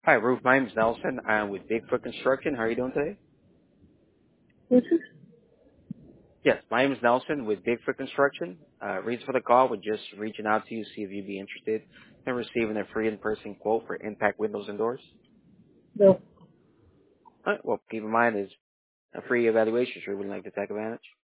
Hi, Ruth. My name is Nelson. I'm with Bigfoot Construction. How are you doing today? This is Yes, my name is Nelson with Bigfoot Construction. Reason for the call, we're just reaching out to you, see if you'd be interested in receiving a free in-person quote for impact windows and doors. no. Well, keep in mind, it's a free evaluation. Sure, would like to take advantage.